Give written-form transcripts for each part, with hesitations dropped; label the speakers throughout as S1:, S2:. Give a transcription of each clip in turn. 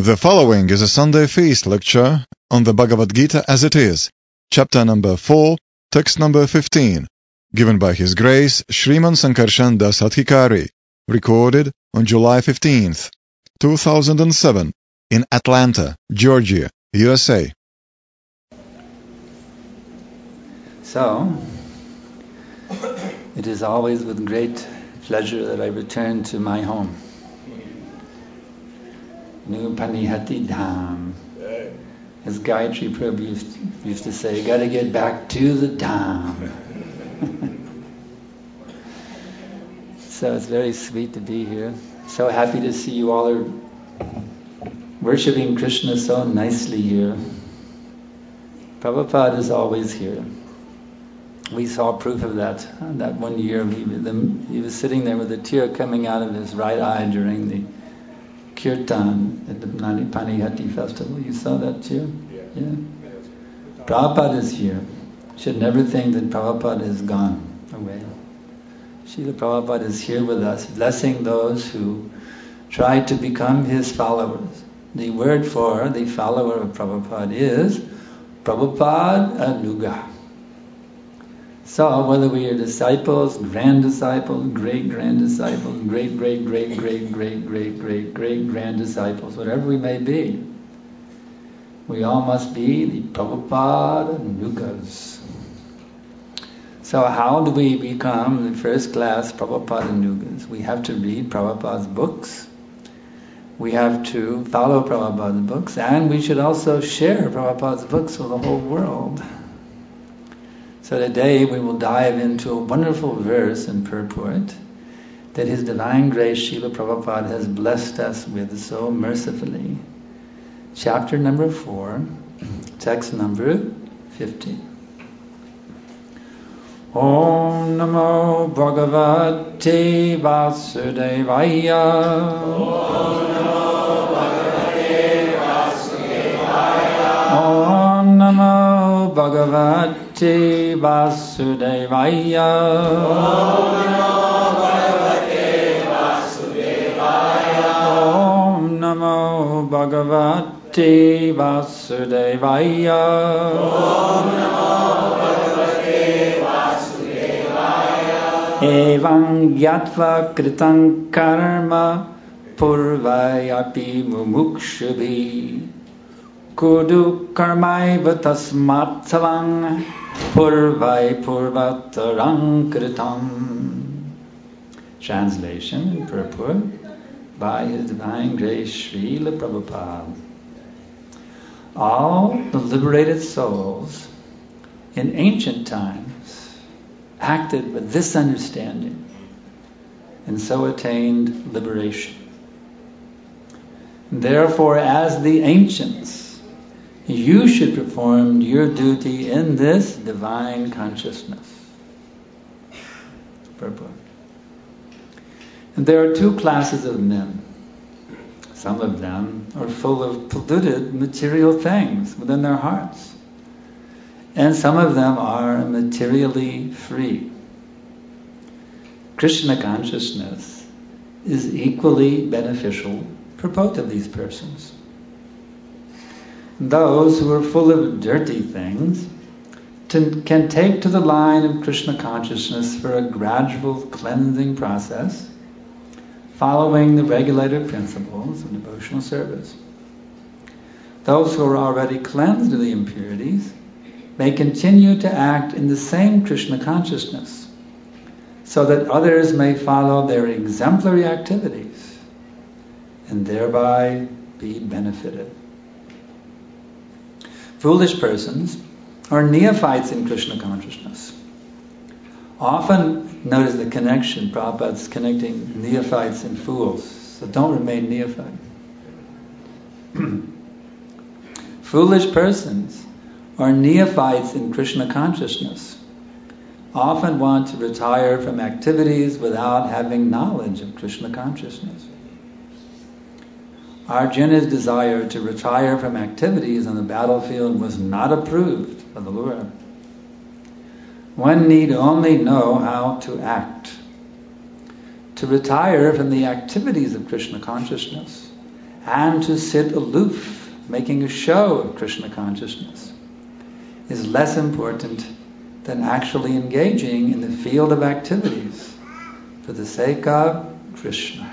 S1: The following is a Sunday feast lecture on the Bhagavad Gita as it is, chapter number 4, text number 15, given by His Grace Sriman Sankarshan Das Adhikari, recorded on July 15th, 2007, in Atlanta, Georgia, USA.
S2: So, it is always with great pleasure that I return to my home. New Panihati Dham. As Gayatri Prabhu used to say, you gotta get back to the Dham. So it's very sweet to be here. So happy to see you all are worshipping Krishna so nicely here. Prabhupada is always here. We saw proof of that. That one year he was sitting there with a tear coming out of his right eye during the Kirtan at the Panihati festival. You saw that too? Yeah. Prabhupada is here. You should never think that Prabhupada is gone away. Srila Prabhupada is here with us, blessing those who try to become his followers. The word for the follower of Prabhupada is Prabhupada Anuga. So whether we are disciples, grand disciples, great-grand disciples, great-great-great-great-great-great-great-grand disciples, whatever we may be, we all must be the Prabhupada Nugas. So how do we become the first-class Prabhupada Nugas? We have to read Prabhupada's books, we have to follow Prabhupada's books, and we should also share Prabhupada's books with the whole world. So today we will dive into a wonderful verse and purport that His Divine Grace Srila Prabhupada has blessed us with so mercifully. Chapter number 4, text number 15. Om Namo Bhagavate Vasudevaya.
S3: Om Namo Bhagavate Vasudevaya.
S2: Om Namo Bhagavate Vasudevaya.
S3: Om Namo Bhagavate Vasudevaya.
S2: Om Namo Bhagavate Vasudevaya.
S3: Om Namo Bhagavate Vasudevaya.
S2: Evam Gyatva Kritam Karma Purvayapi Mumukshubhi Kudu Karmaiva Tasmat Salang Purvai Purvatarang Kritam. Translation and purport by His Divine Grace Srila Prabhupada. All the liberated souls in ancient times acted with this understanding and so attained liberation. Therefore, as the ancients, you should perform your duty in this divine consciousness. Purport. And there are two classes of men. Some of them are full of polluted material things within their hearts. And some of them are materially free. Krishna consciousness is equally beneficial for both of these persons. Those who are full of dirty things can take to the line of Krishna consciousness for a gradual cleansing process, following the regulated principles of devotional service. Those who are already cleansed of the impurities may continue to act in the same Krishna consciousness, so that others may follow their exemplary activities and thereby be benefited. Foolish persons are neophytes in Krishna consciousness. Often, notice the connection, Prabhupada's connecting neophytes and fools, so don't remain neophyte. Foolish persons are neophytes in Krishna consciousness, often want to retire from activities without having knowledge of Krishna consciousness. Arjuna's desire to retire from activities on the battlefield was not approved by the Lord. One need only know how to act. To retire from the activities of Krishna consciousness and to sit aloof, making a show of Krishna consciousness, is less important than actually engaging in the field of activities for the sake of Krishna.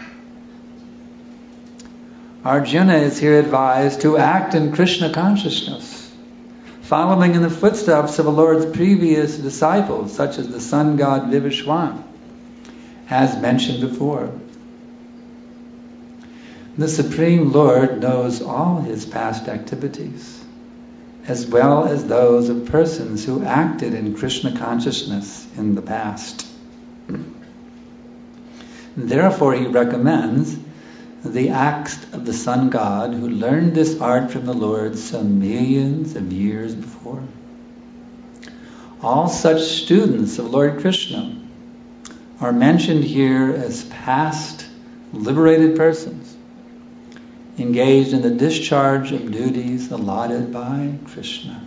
S2: Arjuna is here advised to act in Krishna consciousness, following in the footsteps of the Lord's previous disciples, such as the sun god Vivishwan, as mentioned before. The Supreme Lord knows all his past activities, as well as those of persons who acted in Krishna consciousness in the past. Therefore, he recommends the acts of the sun god who learned this art from the Lord some millions of years before. All such students of Lord Krishna are mentioned here as past liberated persons, engaged in the discharge of duties allotted by Krishna.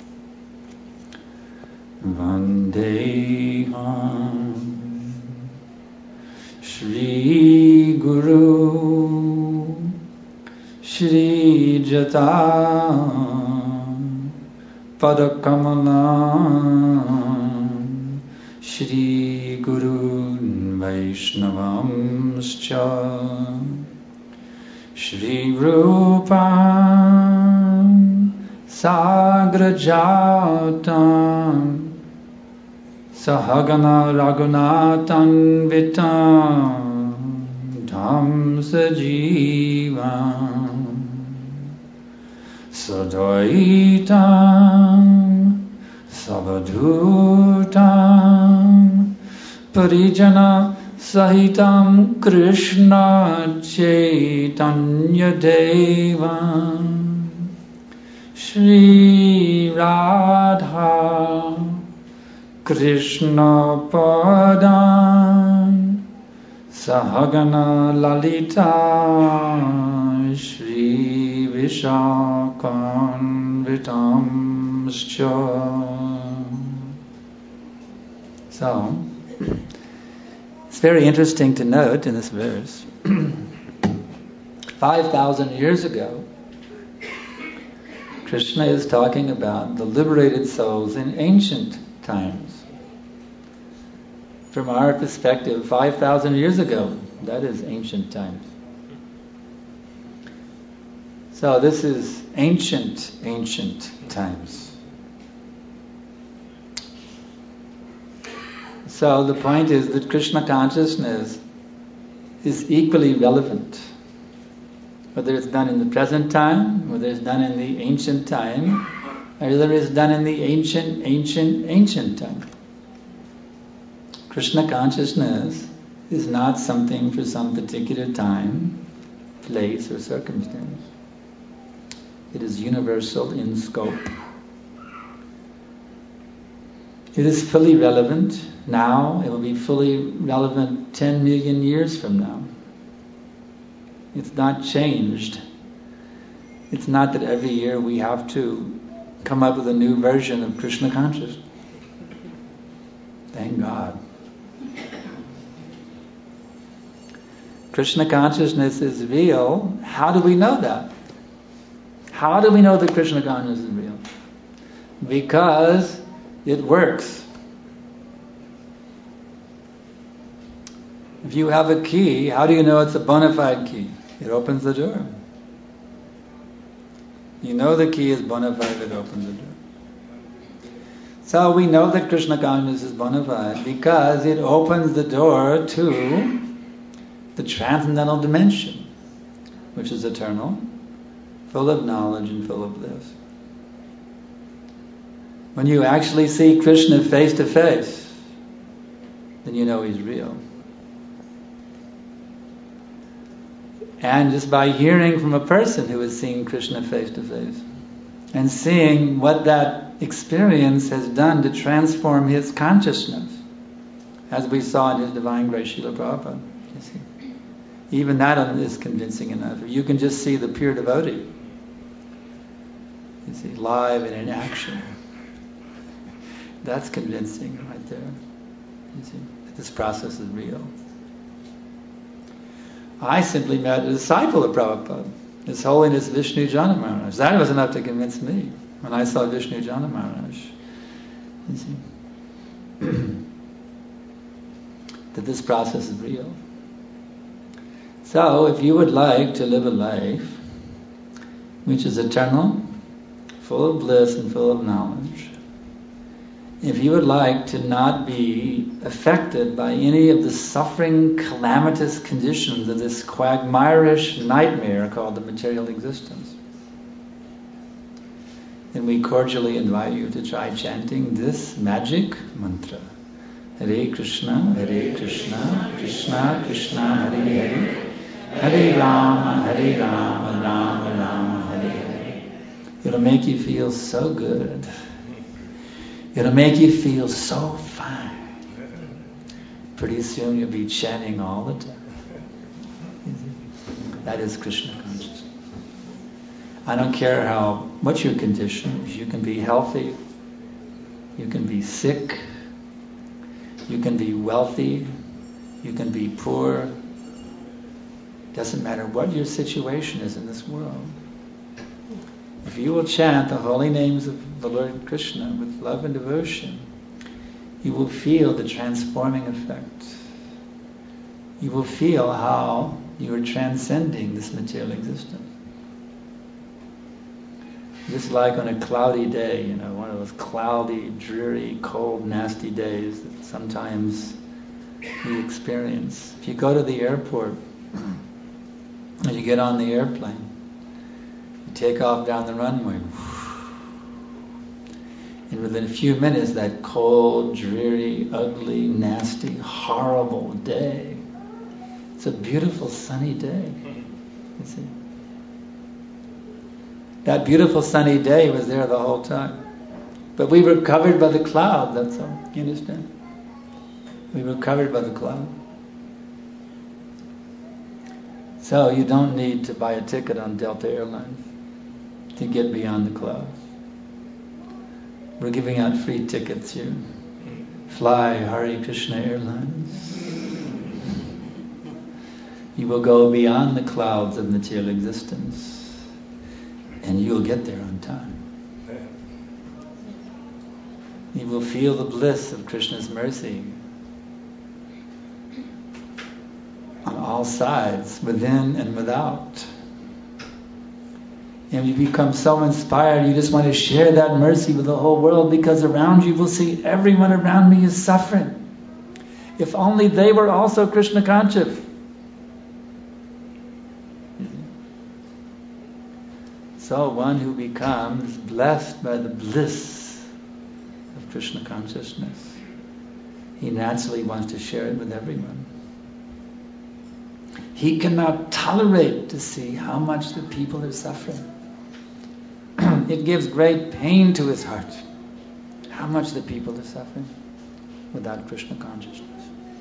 S2: Vandeham Shri Guru Shri Jata Padakamalam Shri Guru Vaishnavamscha Shri Rupam Sagrajatam Sahagana Raghunatan Vitam Dham Sajivam Sadaitam Savadhutam Parijana Sahitam Krishna Chaitanya Devam Shri Radha Krishna Padan Sahagana Lalita Shri Vishakan Vitamscha. So, it's very interesting to note in this verse, 5,000 years ago, Krishna is talking about the liberated souls in ancient times. From our perspective, 5,000 years ago, that is ancient times. So this is ancient times. So the point is that Krishna consciousness is equally relevant, whether it's done in the present time, whether it's done in the ancient time, or whether it's done in the ancient time. Krishna consciousness is not something for some particular time, place, or circumstance. It is universal in scope. It is fully relevant now. It will be fully relevant 10 million years from now. It's not changed. It's not that every year we have to come up with a new version of Krishna consciousness. Thank God. Krishna consciousness is real. How do we know that? How do we know that Krishna consciousness is real? Because it works. If you have a key, how do you know it's a bona fide key? It opens the door. You know the key is bona fide, it opens the door. So we know that Krishna consciousness is bona fide because it opens the door to the transcendental dimension, which is eternal, full of knowledge and full of bliss. When you actually see Krishna face to face, then you know he's real. And just by hearing from a person who is seeing Krishna face to face, and seeing what that experience has done to transform his consciousness, as we saw in his Divine Grace Srila Prabhupada. You see, even that is convincing enough. If you can just see the pure devotee, you see, live and in action, that's convincing right there. You see, that this process is real. I simply met a disciple of Prabhupada His Holiness Vishnu Jana Maharaj. That was enough to convince me when I saw Vishnu Jana Maharaj. You see? That this process is real. So, if you would like to live a life which is eternal, full of bliss and full of knowledge, if you would like to not be affected by any of the suffering, calamitous conditions of this quagmirish nightmare called the material existence, then we cordially invite you to try chanting this magic mantra. Hare Krishna, Krishna Krishna, Hare Hare, Hare Rama, Rama Rama, Hare Hare. It'll make you feel so good. It'll make you feel so fine. Pretty soon you'll be chanting all the time. That is Krishna consciousness. I don't care what your condition is. You can be healthy. You can be sick. You can be wealthy. You can be poor. Doesn't matter what your situation is in this world. If you will chant the holy names of the Lord Krishna with love and devotion, you will feel the transforming effect. You will feel how you are transcending this material existence. Just like on a cloudy day, one of those cloudy, dreary, cold, nasty days that sometimes we experience. If you go to the airport and you get on the airplane, take off down the runway, and within a few minutes that cold, dreary, ugly, nasty, horrible day, it's a beautiful sunny day. You see, that beautiful sunny day was there the whole time, but we were covered by the cloud. That's all. You understand? We were covered by the cloud. So you don't need to buy a ticket on Delta Airlines to get beyond the clouds. We're giving out free tickets here. Fly Hare Krishna Airlines. You will go beyond the clouds of material existence, and you'll get there on time. You will feel the bliss of Krishna's mercy on all sides, within and without. And you become so inspired, you just want to share that mercy with the whole world, because around you will see everyone around me is suffering. If only they were also Krishna conscious. So one who becomes blessed by the bliss of Krishna consciousness, he naturally wants to share it with everyone. He cannot tolerate to see how much the people are suffering. It gives great pain to his heart how much the people are suffering without Krishna consciousness.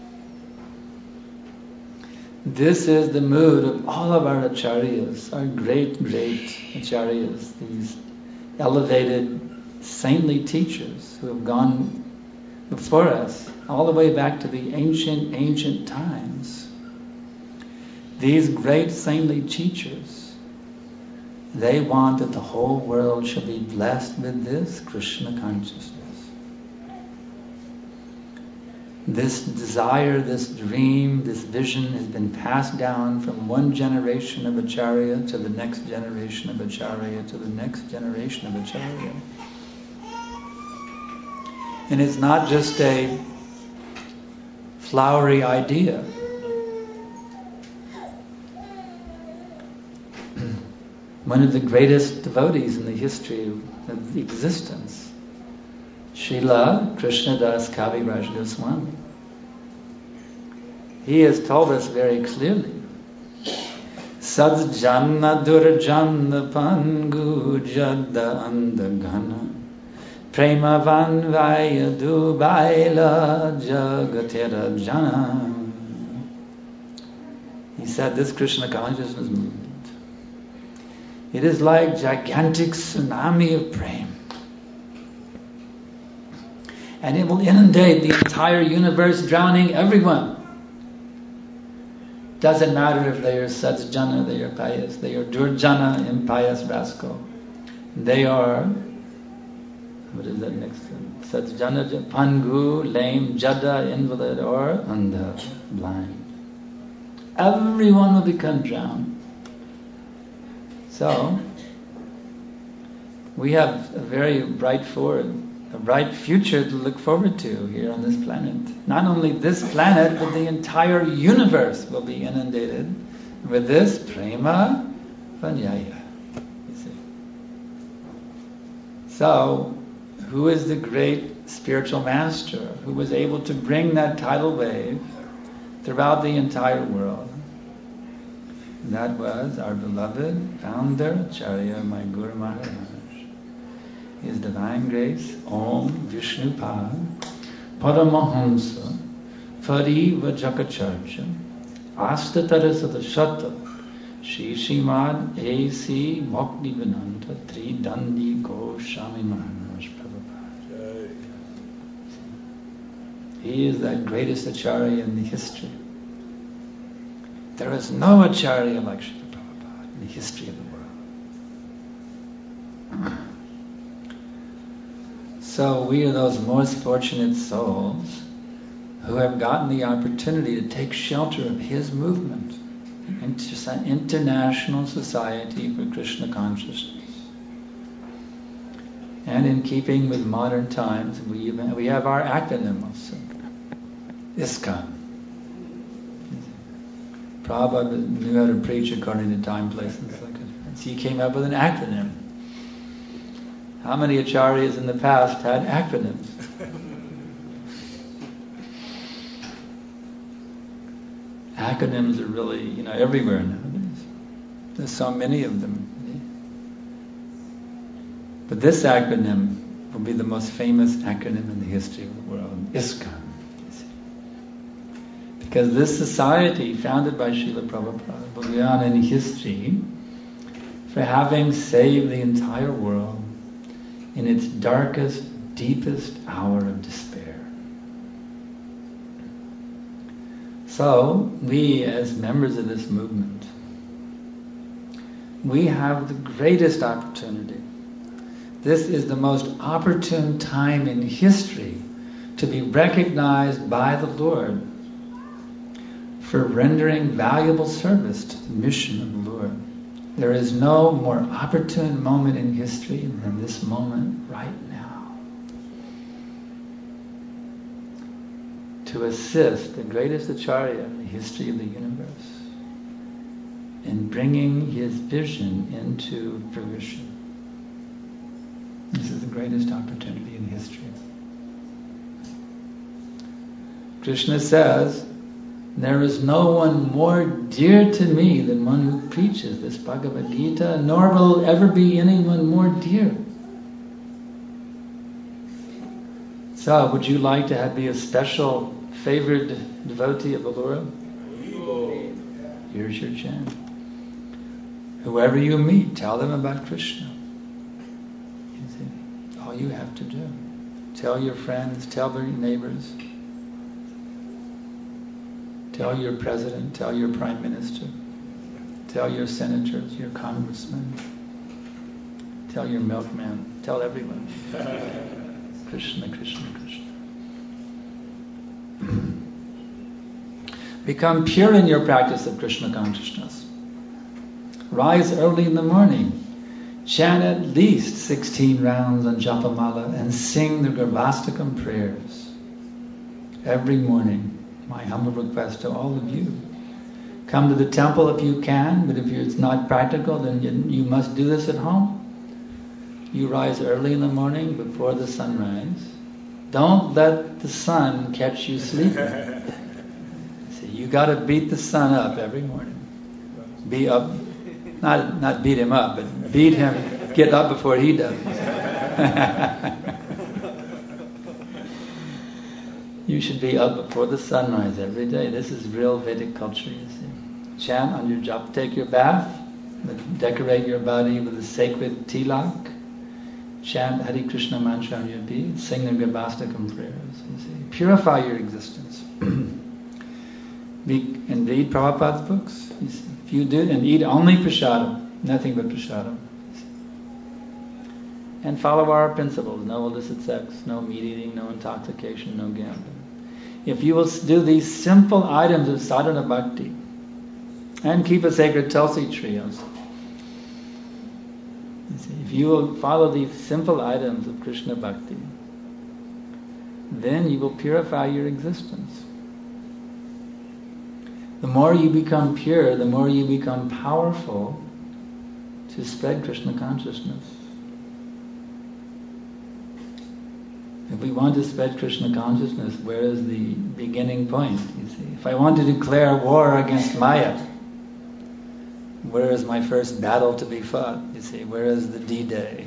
S2: This is the mood of all of our acharyas, our great acharyas, these elevated, saintly teachers who have gone before us, all the way back to the ancient times. These great saintly teachers, they want that the whole world should be blessed with this Krishna consciousness. This desire, this dream, this vision has been passed down from one generation of Acharya to the next generation of Acharya to the next generation of Acharya. And it's not just a flowery idea. One of the greatest devotees in the history of existence, Srila Krishnadas Kaviraj Goswami, he has told us very clearly, Sadjanna Durjanna Pangu Jadda Andagana Premavan Vaya Dubaila Jagatera Jana. He said this Krishna consciousness movement, it is like gigantic tsunami of prema. And it will inundate the entire universe, drowning everyone. Doesn't matter if they are Satsjana, they are pious. They are Durjana, impious rascal. They are, what is that next one? Satsjana, Pangu, lame, Jada, invalid, or Andha, blind. Everyone will become drowned. So, we have a very bright future to look forward to here on this planet. Not only this planet, but the entire universe will be inundated with this prema vanyaya. You see. So, who is the great spiritual master who was able to bring that tidal wave throughout the entire world? And that was our beloved founder, Acharya, my Guru Maharaj. His Divine Grace, Om Vishnu Pad, Paramahamsa, Pariva Jakacharya, Astatarasata Shata, Shri Srimad A.C. Bhaktivedanta, Tridandi Goswami Maharaj Prabhupada. He is that greatest Acharya in the history. There is no Acharya like Srila Prabhupada in the history of the world. So we are those most fortunate souls who have gotten the opportunity to take shelter of his movement, International Society for Krishna Consciousness. And in keeping with modern times, we have our acronym also, ISKCON. Prabhupada knew how to preach according to time, place, and circumstance. He came up with an acronym. How many acharyas in the past had acronyms? Acronyms are really, everywhere nowadays. There's so many of them. But this acronym will be the most famous acronym in the history of the world, ISKCON. Because this society, founded by Srila Prabhupada, will be on in history for having saved the entire world in its darkest, deepest hour of despair. So, we as members of this movement, we have the greatest opportunity. This is the most opportune time in history to be recognized by the Lord for rendering valuable service to the mission of the Lord. There is no more opportune moment in history than this moment right now. To assist the greatest Acharya in the history of the universe in bringing his vision into fruition. This is the greatest opportunity in history. Krishna says, there is no one more dear to me than one who preaches this Bhagavad Gita, nor will ever be anyone more dear. So, would you like to be a special favored devotee of the Lord? Here's your chant. Whoever you meet, tell them about Krishna. You see, all you have to do. Tell your friends, tell their neighbors. Tell your president, tell your prime minister, tell your senators, your congressmen, tell your milkman, tell everyone. Krishna, Krishna, Krishna. Become pure in your practice of Krishna consciousness. Rise early in the morning. Chant at least 16 rounds on Japamala and sing the Garbhastakam prayers every morning. My humble request to all of you. Come to the temple if you can, but if it's not practical, then you must do this at home. You rise early in the morning before the sunrise. Don't let the sun catch you sleeping. See, you got to beat the sun up every morning. Be up, not beat him up, but beat him, get up before he does. You should be up before the sunrise every day. This is real Vedic culture, you see. Chant on your japa, take your bath, decorate your body with a sacred tilak. Chant Hare Krishna mantra on your feet, sing the Garbhastakam prayers, you see. Purify your existence. And read Prabhupada's books. You see. If you do, and eat only prasadam, nothing but prasadam. And follow our principles: no illicit sex, no meat eating, no intoxication, no gambling. If you will do these simple items of sadhana bhakti, and keep a sacred tulsi tree also. You see, if you will follow these simple items of Krishna bhakti, then you will purify your existence. The more you become pure, the more you become powerful to spread Krishna consciousness. If we want to spread Krishna consciousness, where is the beginning point? You see, if I want to declare war against Maya, where is my first battle to be fought? You see, where is the D-Day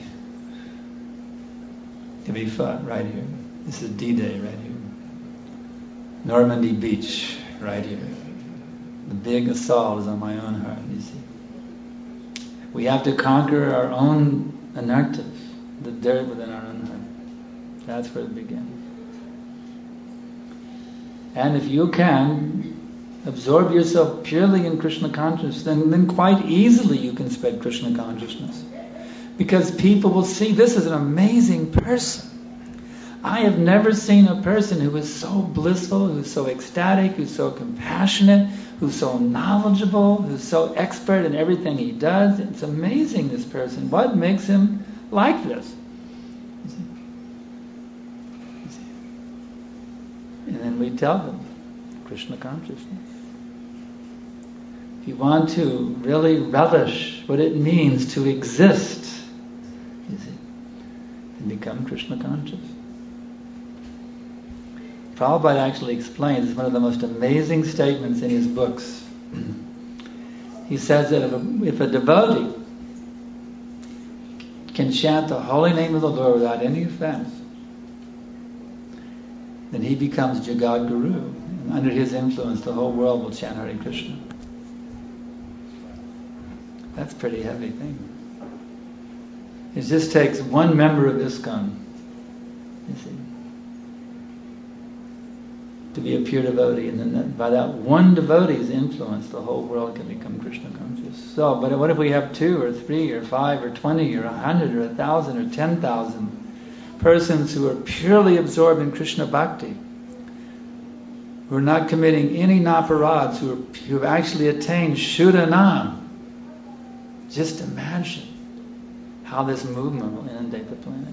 S2: to be fought? Right here. This is D-Day right here. Normandy Beach, right here. The big assault is on my own heart, you see. We have to conquer our own anarthas, the dirt within our own heart. That's where it begins. And if you can absorb yourself purely in Krishna consciousness, then quite easily you can spread Krishna consciousness. Because people will see, this is an amazing person. I have never seen a person who is so blissful, who's so ecstatic, who's so compassionate, who's so knowledgeable, who's so expert in everything he does. It's amazing, this person. What makes him like this? And then we tell them, Krishna consciousness. If you want to really relish what it means to exist, you see, then become Krishna conscious. Prabhupada actually explains, it's one of the most amazing statements in his books. He says that if a devotee can chant the holy name of the Lord without any offense, then he becomes Jagat Guru. And under his influence, the whole world will chant Hare Krishna. That's a pretty heavy thing. It just takes one member of ISKCON, you see, to be a pure devotee, and then by that one devotee's influence, the whole world can become Krishna conscious. So, but what if we have 2 or 3 or 5 or 20 or 100 or 1,000 or 10,000 persons who are purely absorbed in Krishna bhakti, who are not committing any naparads, who have actually attained Shuddhanam? Just imagine how this movement will inundate the planet.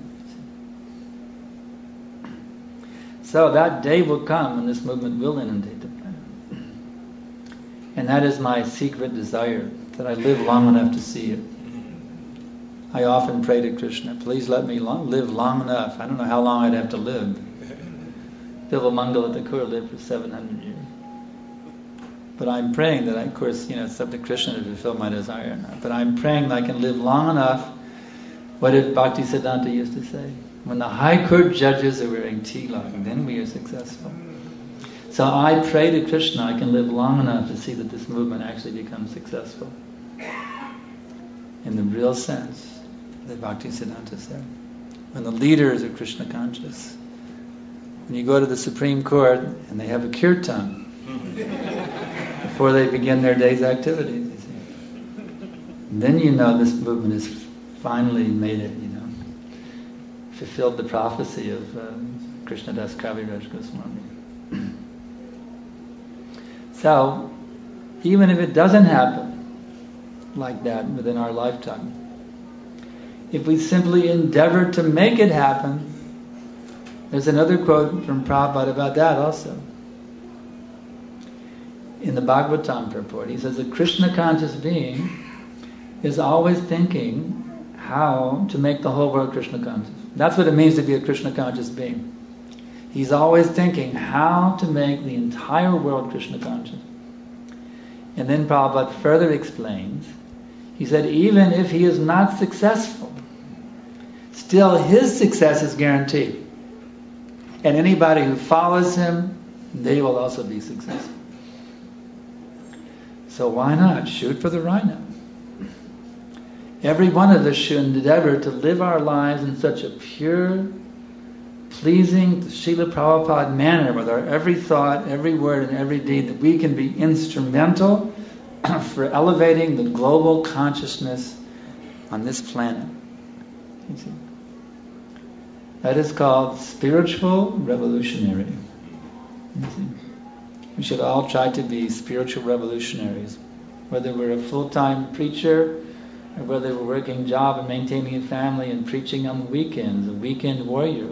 S2: So that day will come when this movement will inundate the planet. And that is my secret desire, that I live long enough to see it. I often pray to Krishna, please let me live long enough. I don't know how long I'd have to live. Bilvamangal Thakur lived for 700 years. But I'm praying that, of course, it's up to Krishna to fulfill my desire or not. But I'm praying that I can live long enough. What did Bhaktisiddhanta used to say? When the High Court judges are wearing tilak, then we are successful. So I pray to Krishna I can live long enough to see that this movement actually becomes successful. In the real sense that Bhaktisiddhanta said. When the leaders are Krishna conscious. When you go to the Supreme Court and they have a kirtan before they begin their day's activities, you see. Then you know this movement has finally made it, fulfilled the prophecy of Krishnadas Kaviraj Goswami. So, even if it doesn't happen like that within our lifetime, if we simply endeavor to make it happen, there's another quote from Prabhupada about that also. In the Bhagavatam purport, he says, a Krishna conscious being is always thinking how to make the whole world Krishna conscious. That's what it means to be a Krishna conscious being. He's always thinking how to make the entire world Krishna conscious. And then Prabhupada further explains, he said, even if he is not successful, still his success is guaranteed. And anybody who follows him, they will also be successful. So why not shoot for the rhino? Every one of us should endeavor to live our lives in such a pure, pleasing to Srila Prabhupada manner with our every thought, every word, and every deed, that we can be instrumental for elevating the global consciousness on this planet. You see? That is called spiritual revolutionary. You see? We should all try to be spiritual revolutionaries, whether we're a full-time preacher or whether we're working a job and maintaining a family and preaching on the weekends, a weekend warrior.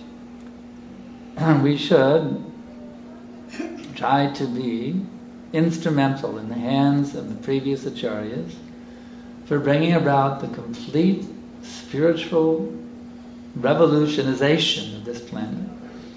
S2: We should try to be instrumental in the hands of the previous acharyas for bringing about the complete spiritual revolutionization of this planet.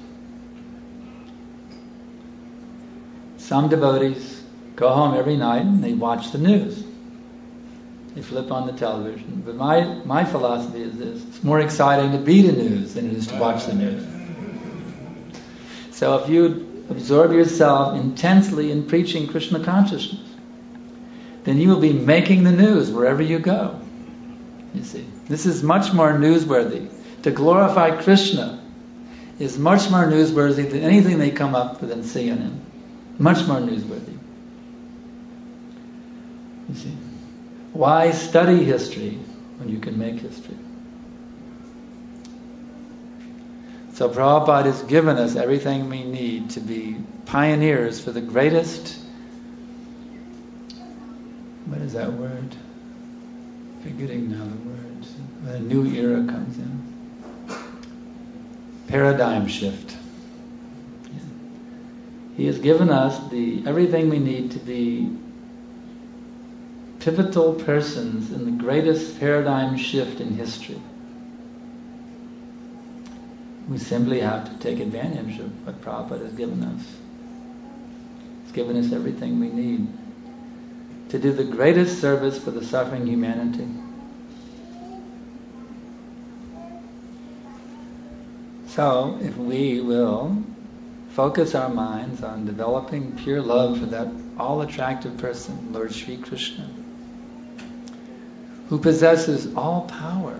S2: Some devotees go home every night and they watch the news. They flip on the television. But my philosophy is this: it's more exciting to be the news than it is to watch the news. So if you absorb yourself intensely in preaching Krishna consciousness, then you will be making the news wherever you go. You see, this is much more newsworthy. To glorify Krishna is much more newsworthy than anything they come up with in CNN. Much more newsworthy. You see, why study history when you can make history? So Prabhupada has given us everything we need to be pioneers for the greatest, what is that word? Forgetting now the word. When a new era comes in. Paradigm shift. He has given us everything we need to be pivotal persons in the greatest paradigm shift in history. We simply have to take advantage of what Prabhupada has given us. He's given us everything we need to do the greatest service for the suffering humanity. So, if we will focus our minds on developing pure love for that all-attractive person, Lord Sri Krishna, who possesses all power,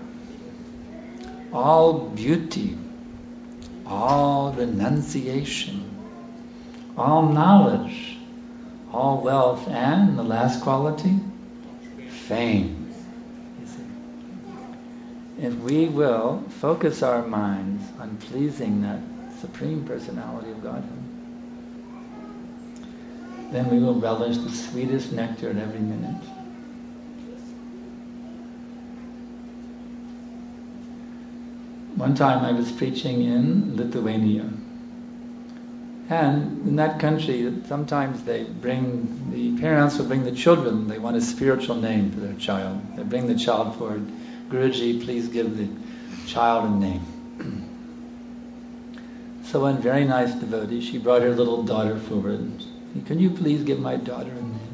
S2: all beauty, all renunciation, all knowledge, all wealth, and the last quality, fame. You see? If we will focus our minds on pleasing that Supreme Personality of Godhead, then we will relish the sweetest nectar at every minute. One time I was preaching in Lithuania, and in that country sometimes the parents will bring the children, they want a spiritual name for their child. They bring the child forward. Guruji, please give the child a name. So one very nice devotee, she brought her little daughter forward. Can you please give my daughter a name?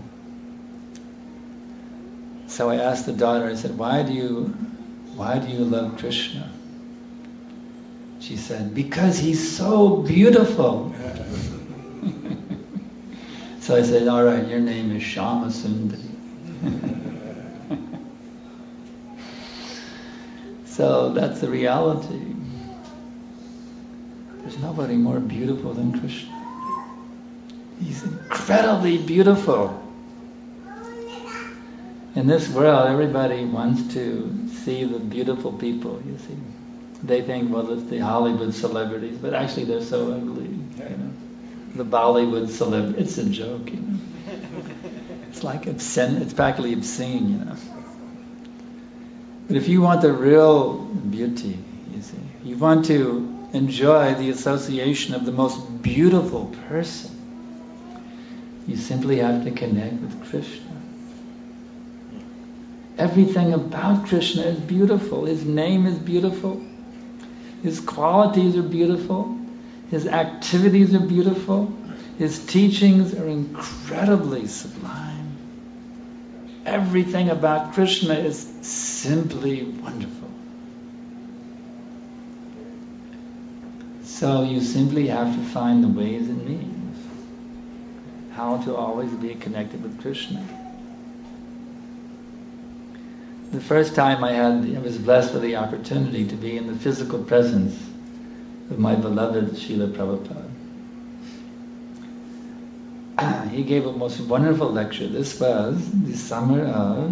S2: So I asked the daughter, I said, why do you love Krishna? She said, because he's so beautiful. So I said, all right, your name is Shama Sundari. So that's the reality. There's nobody more beautiful than Krishna. He's incredibly beautiful. In this world, everybody wants to see the beautiful people, you see. They think, well, it's the Hollywood celebrities, but actually they're so ugly, you know. The Bollywood celebrity, it's a joke, you know. It's like obscene, it's practically obscene, you know. But if you want the real beauty, you see, you want to enjoy the association of the most beautiful person, you simply have to connect with Krishna. Everything about Krishna is beautiful. His name is beautiful. His qualities are beautiful. His activities are beautiful. His teachings are incredibly sublime. Everything about Krishna is simply wonderful. So you simply have to find the ways and means how to always be connected with Krishna. The first time I was blessed with the opportunity to be in the physical presence of my beloved Srila Prabhupada. He gave a most wonderful lecture. This was the summer of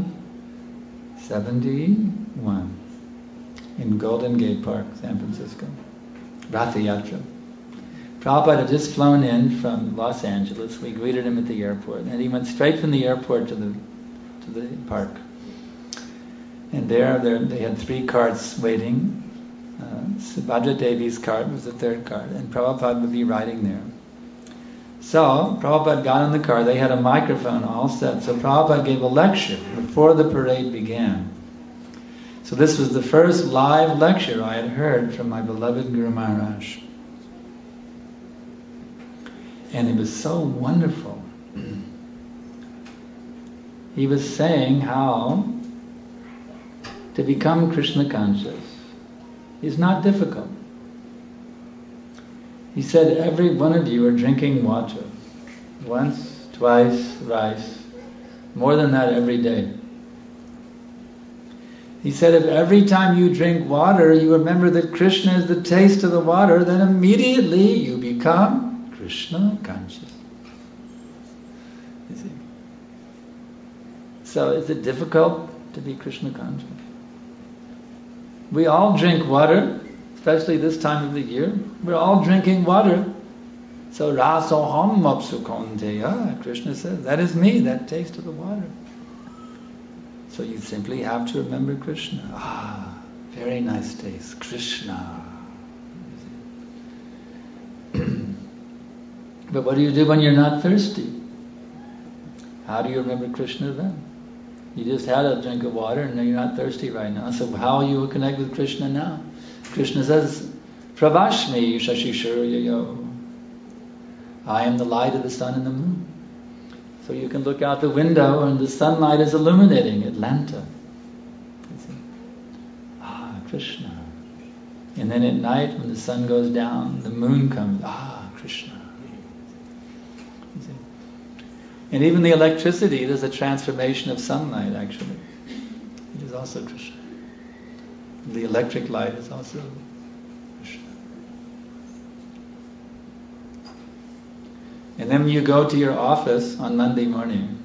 S2: 71 in Golden Gate Park, San Francisco. Ratha Yatra. Prabhupada had just flown in from Los Angeles. We greeted him at the airport, and he went straight from the airport to the park. And there they had 3 carts waiting. Subhadra Devi's cart was the 3rd cart, and Prabhupada would be riding there. So Prabhupada got in the car. They had a microphone all set. So Prabhupada gave a lecture before the parade began. So this was the first live lecture I had heard from my beloved Guru Maharaj. And it was so wonderful. He was saying how to become Krishna conscious is not difficult. He said, every one of you are drinking water. Once, twice, thrice. More than that every day. He said, if every time you drink water, you remember that Krishna is the taste of the water, then immediately you become Krishna conscious. You see? So is it difficult to be Krishna conscious? We all drink water, especially this time of the year. We're all drinking water. So rasoham mapsukonteya, Krishna says, that is me, that taste of the water. So you simply have to remember Krishna. Ah, very nice taste, Krishna. But what do you do when you're not thirsty? How do you remember Krishna then? You just had a drink of water and you're not thirsty right now. So how will you connect with Krishna now? Krishna says, Pravashmi Shashishuryayo. I am the light of the sun and the moon. So you can look out the window and the sunlight is illuminating Atlanta. Ah, Krishna. And then at night when the sun goes down, the moon comes. Ah, Krishna. And even the electricity, there's a transformation of sunlight actually. It is also Krishna. The electric light is also Krishna. And then when you go to your office on Monday morning,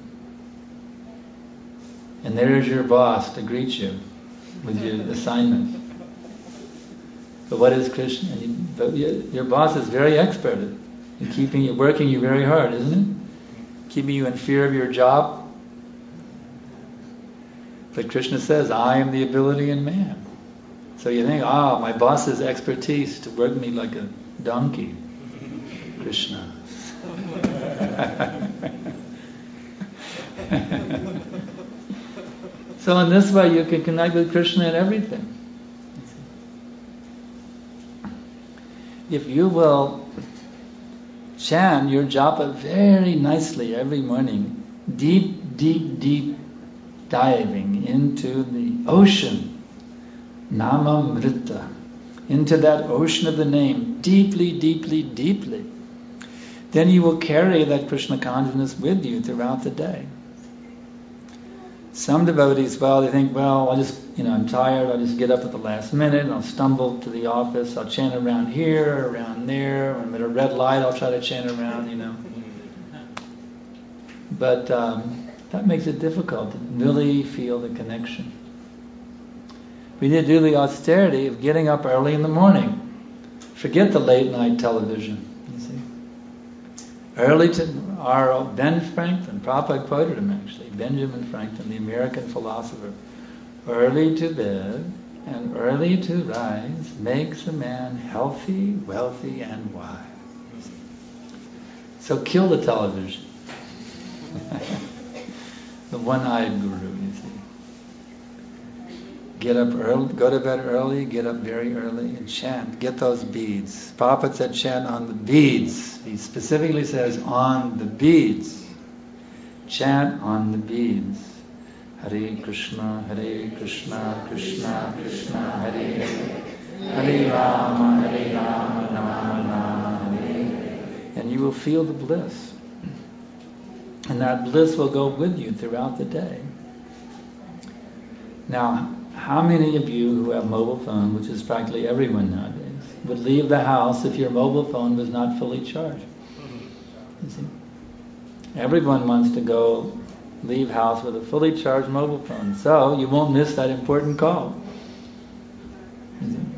S2: and there is your boss to greet you with your assignment. But what is Krishna? Your boss is very expert in keeping you, working you very hard, isn't it? Keeping you in fear of your job. But Krishna says, I am the ability in man. So you think, my boss's expertise to work me like a donkey. Krishna. So in this way you can connect with Krishna in everything. If you will chant your japa very nicely every morning, deep, deep, deep diving into the ocean, Namamrita, into that ocean of the name, deeply, deeply, deeply, then you will carry that Krishna consciousness with you throughout the day. Some devotees, they think, I'll just, I'm tired, I'll just get up at the last minute, and I'll stumble to the office, I'll chant around here, around there, when I'm at a red light, I'll try to chant around, But that makes it difficult to really feel the connection. We need to do the austerity of getting up early in the morning. Forget the late night television, you see. Our Ben Franklin, Prabhupada quoted him actually, Benjamin Franklin, the American philosopher. Early to bed and early to rise makes a man healthy, wealthy, and wise. So kill the television. The one-eyed guru, you see. Get up early, go to bed early, get up very early, and chant. Get those beads. Prabhupada said chant on the beads. He specifically says on the beads. Chant on the beads. Hare Krishna, Krishna Krishna, Hare Hare Rama, Rama Rama, Hare. And you will feel the bliss. And that bliss will go with you throughout the day. Now, how many of you who have mobile phone, which is practically everyone nowadays, beings would leave the house if your mobile phone was not fully charged. You see? Everyone wants to go leave house with a fully charged mobile phone, so you won't miss that important call. You see?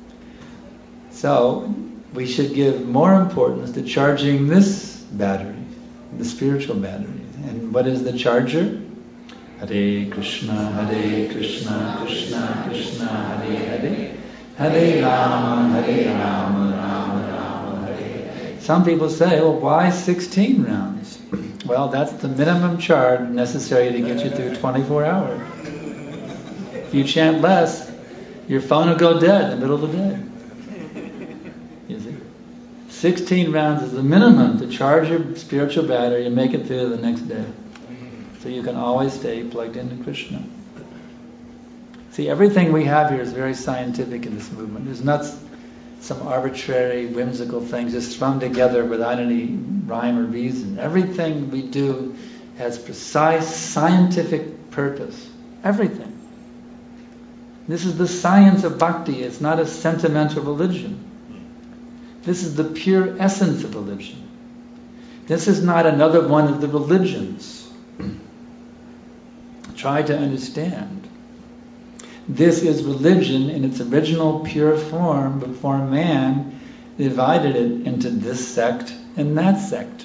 S2: So we should give more importance to charging this battery, the spiritual battery. And what is the charger? Hare Krishna, Krishna Krishna, Hare Hare, Hare Rama, Rama Rama, Hare. Some people say, well, why 16 rounds? Well, that's the minimum charge necessary to get you through 24 hours. If you chant less, your phone will go dead in the middle of the day. You see? 16 rounds is the minimum to charge your spiritual battery and make it through the next day. So you can always stay plugged into Krishna. See, everything we have here is very scientific in this movement. There's not some arbitrary, whimsical things just thrown together without any rhyme or reason. Everything we do has precise scientific purpose. Everything. This is the science of bhakti. It's not a sentimental religion. This is the pure essence of religion. This is not another one of the religions. Try to understand. This is religion in its original pure form before man divided it into this sect and that sect.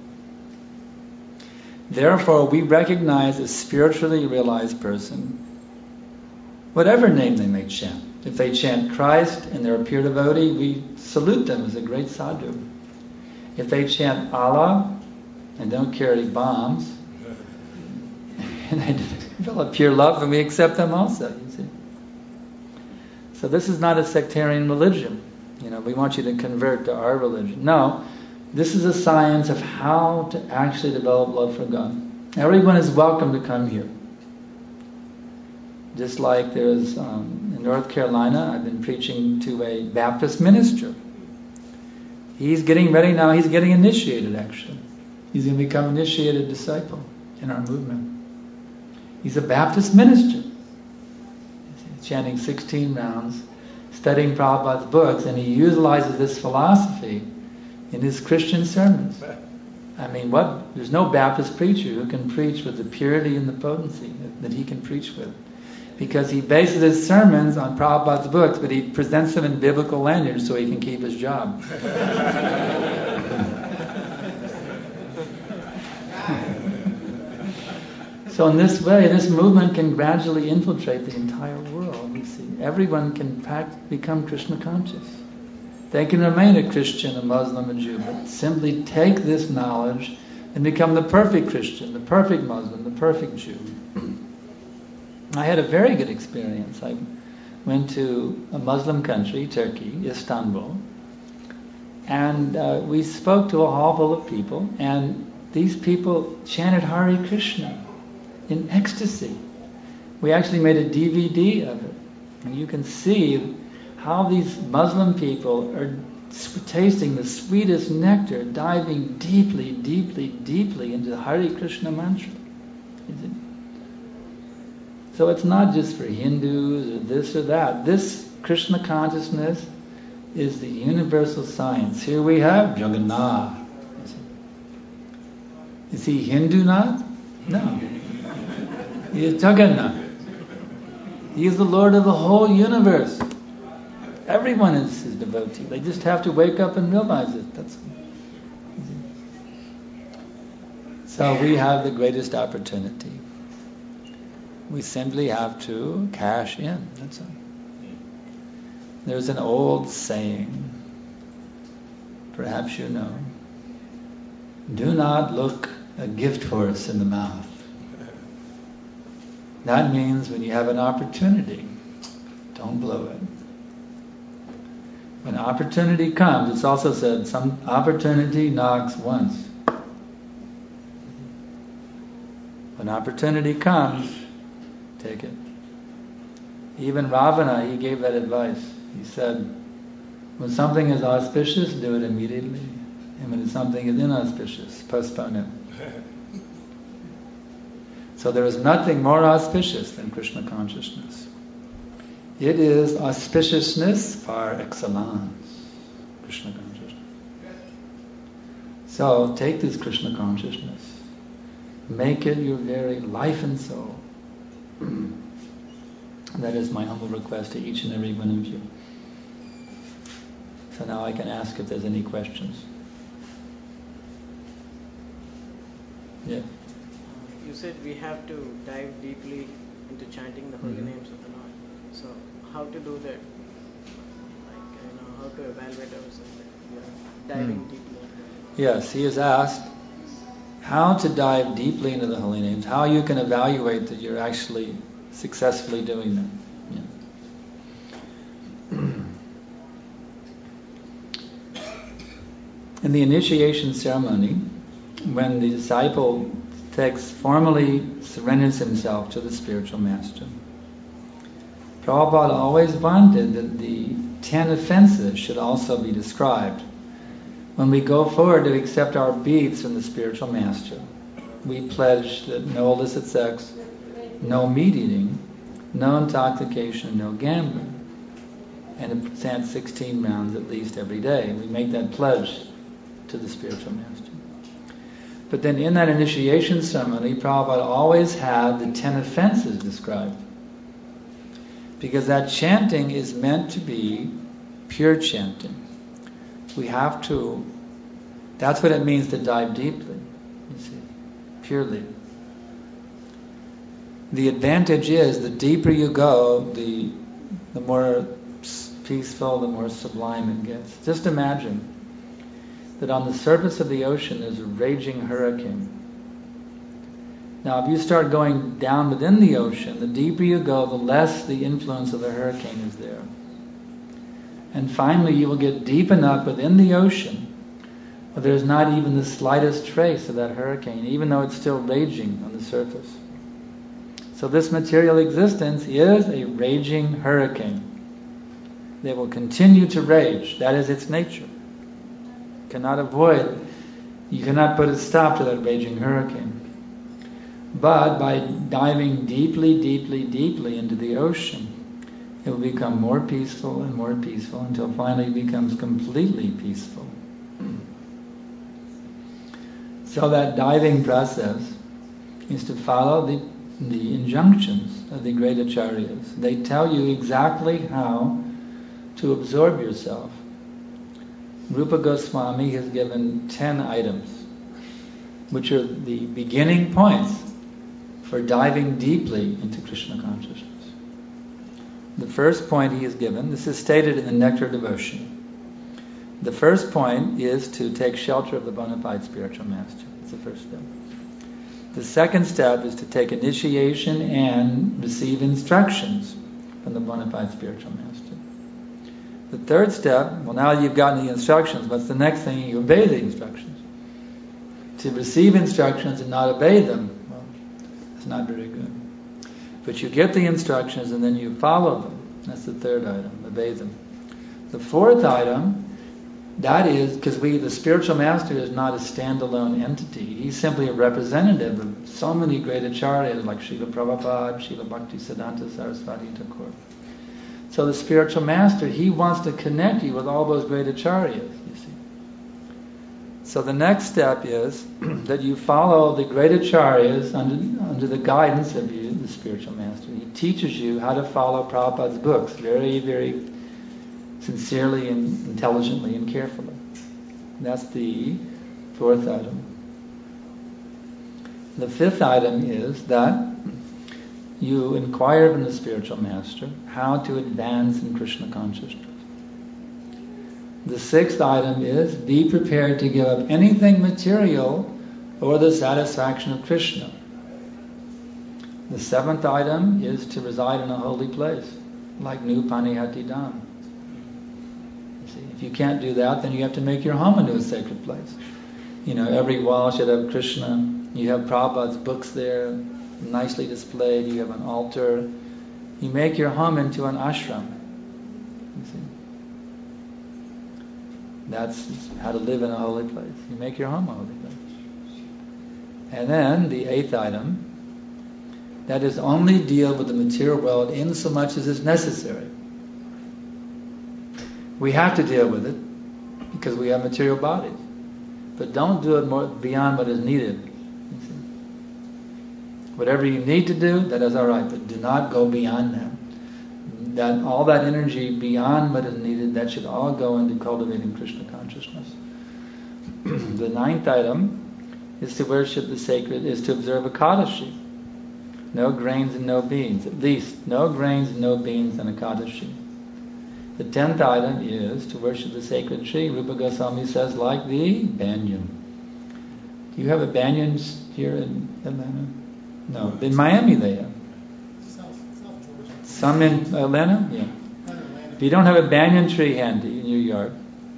S2: Therefore, we recognize a spiritually realized person, whatever name they may chant. If they chant Christ and they're a pure devotee, we salute them as a great sadhu. If they chant Allah and don't carry bombs, and they develop pure love, and we accept them also, you see. So this is not a sectarian religion. We want you to convert to our religion. No, this is a science of how to actually develop love for God. Everyone is welcome to come here. Just like there's, in North Carolina, I've been preaching to a Baptist minister. He's getting ready now, he's getting initiated actually. He's going to become an initiated disciple in our movement. He's a Baptist minister. He's chanting 16 rounds, studying Prabhupada's books, and he utilizes this philosophy in his Christian sermons. I mean, there's no Baptist preacher who can preach with the purity and the potency that he can preach with. Because he bases his sermons on Prabhupada's books, but he presents them in biblical language so he can keep his job. So in this way, this movement can gradually infiltrate the entire world. You see, everyone can become Krishna conscious. They can remain a Christian, a Muslim, a Jew, but simply take this knowledge and become the perfect Christian, the perfect Muslim, the perfect Jew. I had a very good experience. I went to a Muslim country, Turkey, Istanbul, and we spoke to a hall full of people, and these people chanted Hare Krishna in ecstasy. We actually made a DVD of it, and you can see how these Muslim people are tasting the sweetest nectar, diving deeply, deeply, deeply into the Hare Krishna mantra. So it's not just for Hindus or this or that. This Krishna consciousness is the universal science. Here we have Jagannath. Is he Hindu Nath? No. He is Jagannath. He is the Lord of the whole universe. Everyone is his devotee. They just have to wake up and realize it. That's so we have the greatest opportunity. We simply have to cash in. That's all. There's an old saying, perhaps you know, do not look a gift horse in the mouth. That means when you have an opportunity, don't blow it. When opportunity comes, it's also said, some opportunity knocks once. When opportunity comes, take it. Even Ravana, he gave that advice. He said, when something is auspicious, do it immediately. And when something is inauspicious, postpone it. So there is nothing more auspicious than Krishna consciousness. It is auspiciousness par excellence, Krishna consciousness. So take this Krishna consciousness, make it your very life and soul. That is my humble request to each and every one of you. So now I can ask if there's any questions. Yeah.
S4: You said we have to dive deeply into chanting the holy names of the Lord. So how to do that? Like, how to evaluate ourselves? We are diving deeply.
S2: Yes, he has asked how to dive deeply into the holy names, how you can evaluate that you're actually successfully doing them. In the initiation ceremony, when the disciple formally surrenders himself to the spiritual master, Prabhupada always wanted that the 10 offenses should also be described. When we go forward to accept our beads from the spiritual master, we pledge that no illicit sex, no meat eating, no intoxication, no gambling, and to chant 16 rounds at least every day. We make that pledge to the spiritual master. But then in that initiation ceremony, Prabhupada always had the 10 offenses described. Because that chanting is meant to be pure chanting. We have to, that's what it means to dive deeply, you see, purely. The advantage is the deeper you go, the more peaceful, the more sublime it gets. Just imagine that on the surface of the ocean is a raging hurricane. Now, if you start going down within the ocean, the deeper you go, the less the influence of the hurricane is there. And finally, you will get deep enough within the ocean where there's not even the slightest trace of that hurricane, even though it's still raging on the surface. So this material existence is a raging hurricane. They will continue to rage. That is its nature. You cannot put a stop to that raging hurricane. But by diving deeply, deeply, deeply into the ocean, it will become more peaceful and more peaceful until finally it becomes completely peaceful. So that diving process is to follow the injunctions of the great acharyas. They tell you exactly how to absorb yourself. Rupa Goswami has given 10 items, which are the beginning points for diving deeply into Krishna consciousness. The first point he has given, this is stated in the Nectar Devotion. The first point is to take shelter of the bona fide spiritual master. That's the first step. The second step is to take initiation and receive instructions from the bona fide spiritual master. The third step, well, now you've gotten the instructions, what's the next thing? You obey the instructions. To receive instructions and not obey them, well, it's not very good. But you get the instructions and then you follow them. That's the third item, obey them. The fourth item, that is, because the spiritual master is not a standalone entity. He's simply a representative of so many great acharyas like Srila Prabhupada, Srila Bhaktisiddhanta Saraswati Thakur. So the spiritual master, he wants to connect you with all those great acharyas, you see. So the next step is that you follow the great acharyas under the guidance of you, the spiritual master. He teaches you how to follow Prabhupada's books very, very sincerely and intelligently and carefully. That's the fourth item. The fifth item is that you inquire from the spiritual master how to advance in Krishna consciousness. The sixth item is be prepared to give up anything material for the satisfaction of Krishna. The seventh item is to reside in a holy place, like New Panihati Dham. If you can't do that, then you have to make your home into a sacred place. Every wall should have Krishna. You have Prabhupada's books there, nicely displayed. You have an altar. You make your home into an ashram. You see? That's how to live in a holy place. You make your home a holy place. And then the eighth item, That is, only deal with the material world in so much as is necessary. We have to deal with it because we have material bodies. But don't do it more beyond what is needed. You see. Whatever you need to do, that is all right, but do not go beyond that. That all that energy beyond what is needed, that should all go into cultivating Krishna consciousness. The ninth item is to worship the sacred, is to observe Ekadashi. No grains and no beans. At least, no grains and no beans on Ekadashi. The 10th item is to worship the sacred tree. Rupa Goswami says, like the banyan. Do you have a banyan here in Atlanta? No. In Miami they have.
S5: South Georgia.
S2: Some in Atlanta? Yeah. If you don't have a banyan tree handy in your yard,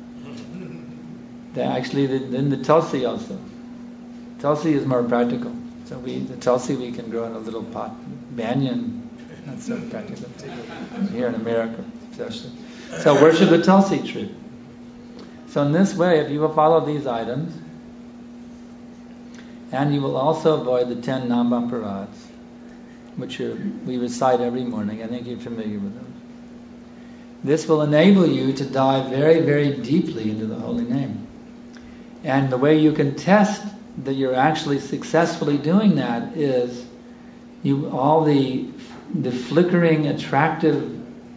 S2: then the Tulsi also. Tulsi is more practical. So the Tulsi we can grow in a little pot. Banyan, not so practical. Here in America, especially. So worship the Tulsi tree. So in this way, if you will follow these items, and you will also avoid the 10 Namaparats, which we recite every morning. I think you're familiar with them. This will enable you to dive very, very deeply into the holy name. And the way you can test that you're actually successfully doing that is all the flickering, attractive,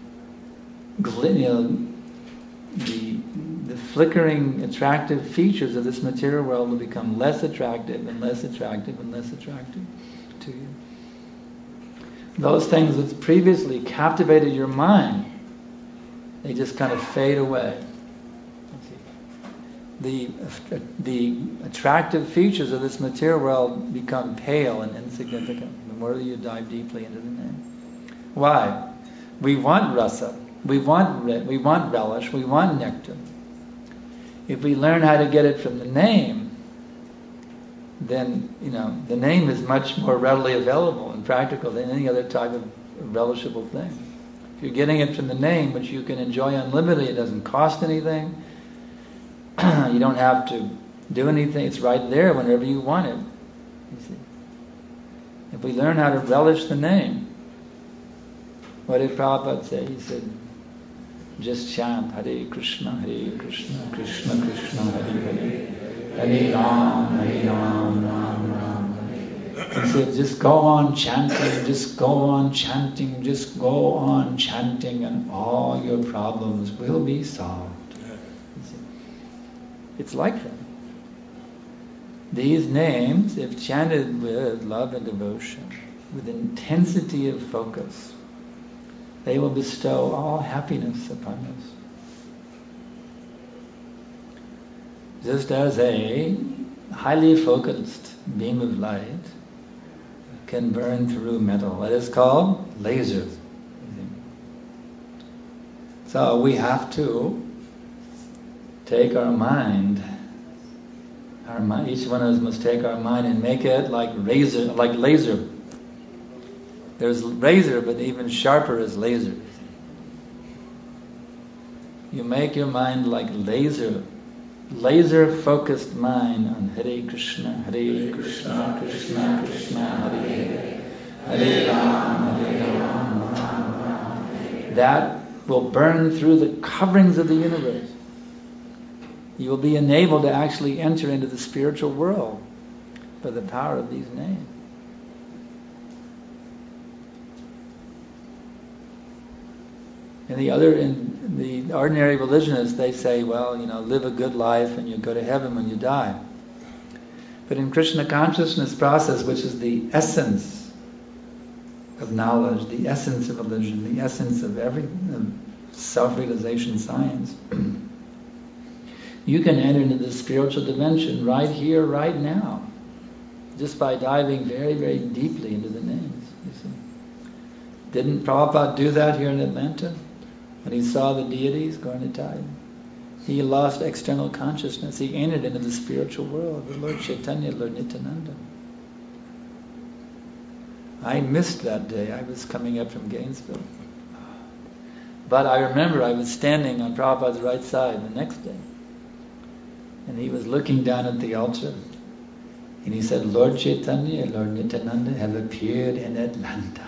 S2: the flickering, attractive features of this material world will become less attractive and less attractive and less attractive to you. Those things that previously captivated your mind, they just kind of fade away. The attractive features of this material world become pale and insignificant the more you dive deeply into the name. Why? We want rasa, we want relish, we want nectar. If we learn how to get it from the name, then the name is much more readily available and practical than any other type of relishable thing. If you're getting it from the name, which you can enjoy unlimitedly, it doesn't cost anything. You don't have to do anything. It's right there whenever you want it. You see. If we learn how to relish the name, what did Prabhupada say? He said, just chant Hare Krishna, Krishna Krishna, Hare Hare, Hare Ram, Ram Ram. He said, just go on chanting, just go on chanting, just go on chanting, and all your problems will be solved. It's like that. These names, if chanted with love and devotion, with intensity of focus, they will bestow all happiness upon us. Just as a highly focused beam of light can burn through metal. That is called laser. So we have to take our mind, each one of us must take our mind and make it like laser. There's razor, but even sharper is laser. You make your mind like laser-focused mind on Hare Krishna, Krishna Krishna, Hare Hare, Hare Ram, Ram Ram. That will burn through the coverings of the universe. You will be enabled to actually enter into the spiritual world by the power of these names. In the ordinary religionists, they say, well, live a good life and you go to heaven when you die. But in Krishna consciousness process, which is the essence of knowledge, the essence of religion, the essence of self-realization science, you can enter into the spiritual dimension right here, right now, just by diving very, very deeply into the names. You see, didn't Prabhupada do that here in Atlanta when he saw the deities going to die? He lost external consciousness. He entered into the spiritual world with Lord Chaitanya, Lord Nityananda. I missed that day. I was coming up from Gainesville. But I remember I was standing on Prabhupada's right side the next day. And he was looking down at the altar. And he said, Lord Chaitanya and Lord Nityananda have appeared in Atlanta.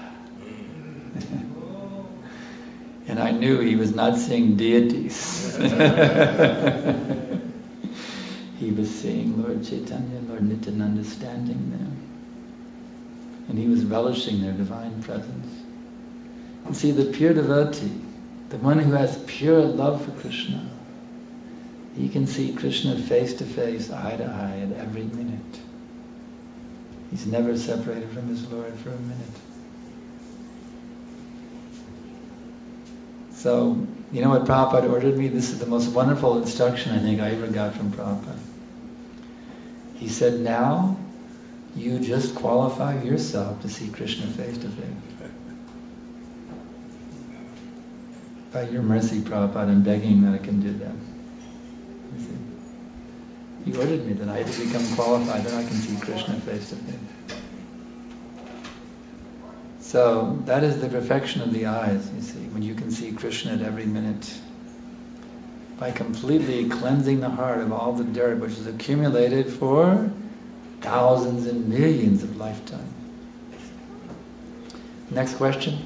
S2: And I knew he was not seeing deities. He was seeing Lord Chaitanya and Lord Nityananda standing there. And he was relishing their divine presence. And see, the pure devotee, the one who has pure love for Krishna, he can see Krishna face to face, eye to eye, at every minute. He's never separated from his Lord for a minute. So, you know what Prabhupada ordered me? This is the most wonderful instruction I think I ever got from Prabhupada. He said, now you just qualify yourself to see Krishna face to face. By your mercy, Prabhupada, I'm begging that I can do that. You see? He ordered me that I had to become qualified, that I can see Krishna face to face. So that is the perfection of the eyes, you see, when you can see Krishna at every minute. By completely cleansing the heart of all the dirt which is accumulated for thousands and millions of lifetimes. Next question.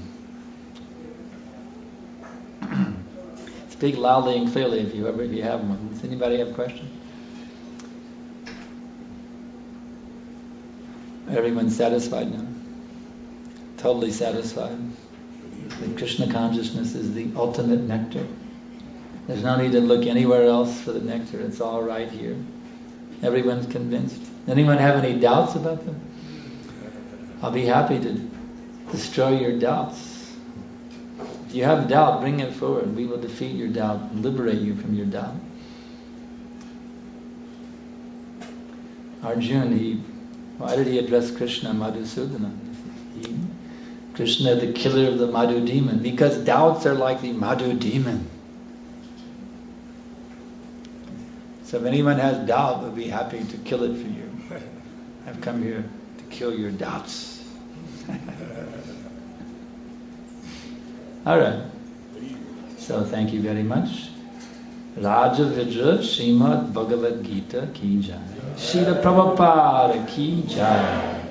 S2: Speak loudly and clearly if you have one. Does anybody have a question? Everyone's satisfied now? Totally satisfied. The Krishna consciousness is the ultimate nectar. There's no need to look anywhere else for the nectar. It's all right here. Everyone's convinced. Anyone have any doubts about them? I'll be happy to destroy your doubts. If you have doubt, bring it forward. We will defeat your doubt and liberate you from your doubt. Arjuna, why did he address Krishna Madhusudana? Krishna, the killer of the Madhu demon, because doubts are like the Madhu demon. So if anyone has doubt, we'll be happy to kill it for you. I've come here to kill your doubts. All right. So thank you very much. Raja Vidra Srimad Bhagavad Gita ki jai. Srila Prabhupada ki jai.